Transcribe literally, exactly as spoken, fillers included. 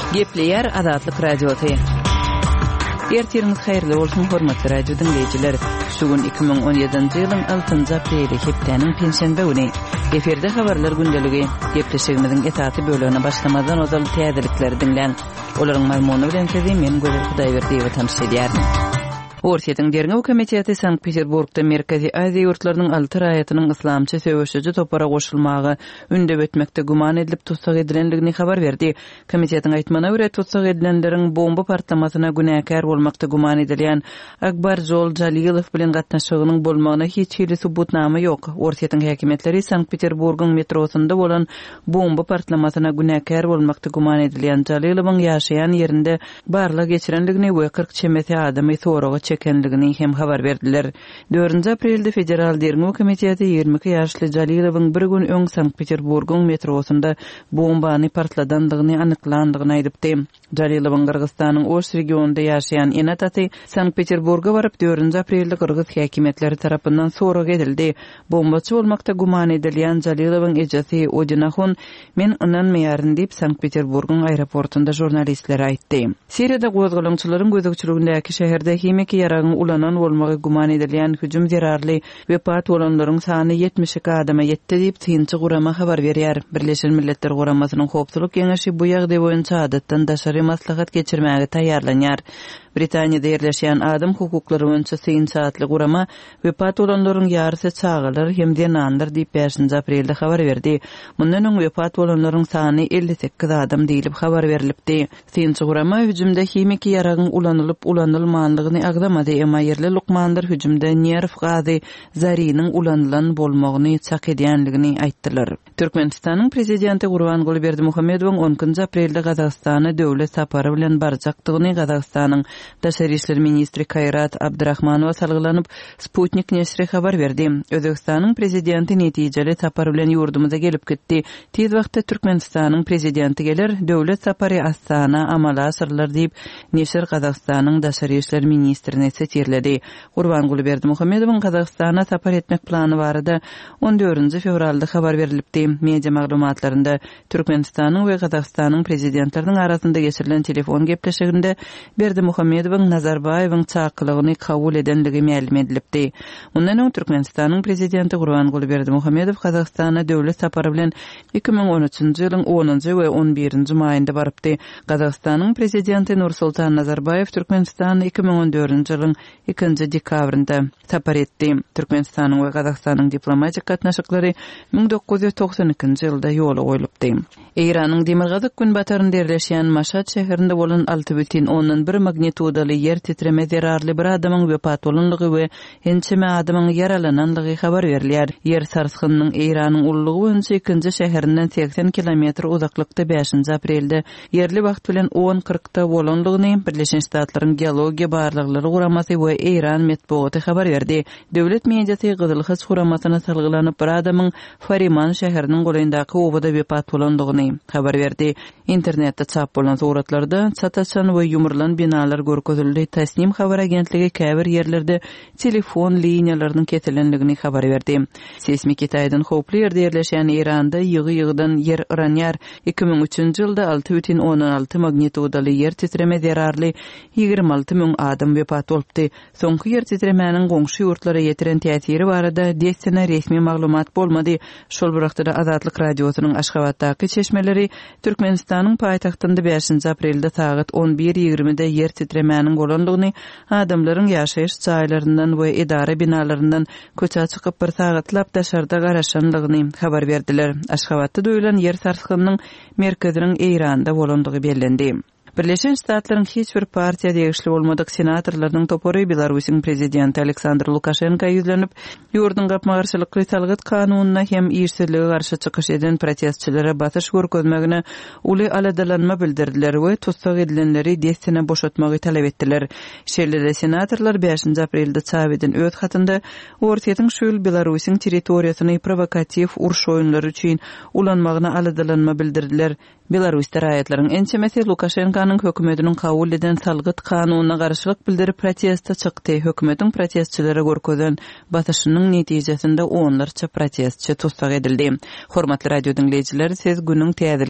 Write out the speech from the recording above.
Gepleyer Azatlyk Radioty. Ertiriniz hayırlı olsun hormatly radio dinleyijiler. Şugun iki bin on ýedinji ýylyň altynjy apreli hepdeniň pensiýanba güni. Eferde habarlar gündəligi. Gepleşigimiziň etaty bölügine başlamadan ozal täzelikleri dinlen. Olaryň mazmuny bilen sizi men Gözel Hudaýberdiýew tanışdyrýar. Orsiýetiň Dernew Komiteti Sankt-Peterburgda Merkezi Aziýa ýurtlarynyň alty raýatynyň islamçy söwüşçi topara goşulmagy ündep etmekde guman edilip tutsak edilenligini habar berdi. Komitetiň aýtmana görä tutsak edilenleriň bomba partlamasyna günäkär bolmakda guman edilýän Akbar Jol Jalilow bilen gatnaşygynyň bolmagyna hiç hili subutnama ýok. Orsiýetiň häkimetleri Sankt-Peterburgyň metrosunda bolan bomba partlamasyna günäkär bolmakda guman edilýän Jalilowyň ýaşaýan ýerinde barlyk geçirenligini we kırk çemeti adamy soragy çekenligini hem habar berdiler. dördünji aprelde Federal Dernew Komiteti ýygrimi iki ýaşly Jalilowyň bir gün öň Sankt-Peterburgyň metrosunda bombany partladandygyny anyklandygyny aýdypdy. Jalilowyň Kyrgyzstanyň Oş regionunda ýaşaýan enataty Sankt-Peterburga baryp dördünji aprelde Kyrgyz häkimetleri tarapyndan sorak edildi. Bombaçy bolmakda guman edilýän Jalilowyň ejesi Odinahun men inanmaýaryn diýip Sankt-Peterburgyň aeroportunda jurnalistlere aýtdy. Siriýada gozgalançylaryň gözükçülügindäki şäherde hemiki ýaragyň ulanan bolmagy guman edilýän hüjüm zerarly wepat bolanlaryň sany ýetmiş iki adama ýetdi diýip Tynçy Gurama habar berýär. Birleşen Milletler Guramasynyň howpsuzlyk geňeşi bu ýagdaý boýunça adatdan daşary maslahat geçirmäge taýýarlanýar. Britaniýada ýerleşýän adam hukuklary boýunça syn saatly Gurama wepat bolanlaryň ýarysy çağalar hem denandyr diýip beşinji aprelde habar berdi. Mundan öň wepat bolanlaryň sany elli sekiz adam diýilip habar berilipdi. Tynçy Gurama hüjümde hemiki ýaragyň ulanılıp ulanylmanlygyny agdamady, emma ýerli Lukmandyr hüjümde nerf gazy zarynyň ulanılan bolmagyny çak edýänligini aýtdylar. Türkmenistanyň prezidenti Gurbanguly Berdimuhammedowyň onunji aprelde Gazagstana döwlet sapary bilen barjakdygyny Gazagstanyň Daşary işler ministri Kayrat Abdurahmanow salgylanyp Sputnik nesri habar berdi. Özbekistanyň prezidenti netijeli sapary bilen ýurdumyza gelip gitdi. Tez wagtda Türkmenistanyň prezidenti geler, döwlet sapary Astana amala asyrlar diýip nesir Gazagstanyň Daşary işler ministrini setirledi. Gurbanguly Berdimuhammedowyň Gazagstana sapar etmek plany barada on dördünji fevralda habar berilipdi. Media maglumatlarynda Türkmenistanyň we Gazagstanyň prezidentleriniň arasynda geçirilen telefon gepleşiginde Berdimuhammedowyň Nazarbayewyň çakylygyny kabul edenligi ma'lum edilipdi. Mundan öň Türkmenistanyň prezidenti Gurbanguly Berdimuhammedow Gazagstana döwlet sapary bilen iki bin on üçinji ýylyň onunji we on birinji maýynda barypdy. Gazagstanyň prezidenti Nursultan Nazarbayew Türkmenistan iki bin on dördünji ýylyň ikinji dekabrynda sapar etdi. Türkmenistanyň we Gazagstanyň diplomatik gatnaşyklary bin dokuz ýüz toksan ikinji ýylda ýola goýulypdy. Iranyň Demirgazyk gün batarynda ýerleşýän Maşhad şäherinde bolan alty butin onuň bir magnitudaly ýer titreme zerarly bir adamyň wepat bolanlygy we ençeme adamyň yaralananlygy habar berilýär. Ýer sarsgynynyň Iranyň ullugy boýunça ikinji şäherinden seksen kilometr uzaklykda beşinji aprelde ýerli wagt bilen on kırkda bolanlygyny Birleşen Ştatlaryň geologiýa barlyklary guramasy we Iran metbuaty habar berdi. Döwlet mediasy Gyzyl Hyç guramasyna salgylanyp bir adamyň Fariman şäheriniň goýundaky obada wepat bolanlygyny habar berdi. İnternetde çap bolan suratlarda çataçan we ýumurlan binalar görkezildi. Tasnim habar agentligi käbir ýerlerde telefon liniýalarynyň kesilenligini habar berdi. Seismik ýetýän howply ýerde ýerleşýän Iranda ýygy-ýygydan ýer ıranýar. iki bin üçinji ýylda alty butin on alty magnitudaly ýer titreme zerarly ýygrimi alty mиң adam wepat bolupdy. Soňky ýer titremäniň goňşy ýurtlara ýetiren täsiri barada desene resmi maglumat bolmady. Şol wagtda Azatlyk radiosynyň Aşgabatdaky çeşmeleri Türkmenistanyň paýtagtynda beşinji aprelde saat on bir ýygrimide ýer titremäniň bolanlygyny, adamlaryň ýaşaýyş çaýlaryndan we idara binalaryndan köçe çykyp bir sagatlap daşarda garaşanlygyny habar berdiler. Aşgabatda döýülen ýer sarsgynynyň merkeziniň Iranda bolanlygy bellendi. Birleşen Ştatlaryň hiç bir partiýa degişli bolmadyk senatorlarynyň topory Belarusyň prezidenti Aleksandr Lukashenko ýüzlenip, ýurdun gapmagarçylykly talgyt kanunyna hem ýersellige garşy çykyş eden protestçilere batyş görkezmegine uly aladalanma bildirdiler we tutsak edilenleri desene boşatmagy talap etdiler. Şeýle senatorlar beşinji aprelde çap eden öýt hatynda Orsiýetiň şol Belarusyň territoriýasyny provokativ uruş oýunlary üçin ulanmagyna aladalanma bildirdiler. Belarus raýatlaryň ençemesi Lukashenkanyň hökümetiniň kabul eden salgyt kanunyna garşylyk bildirip protesta çykdy. Hökümetiň protestçilere görkezen batyşynyň netijesinde onlarça protestçi tutsak edildi. Hormatly radio dinleyijiler, siz günüň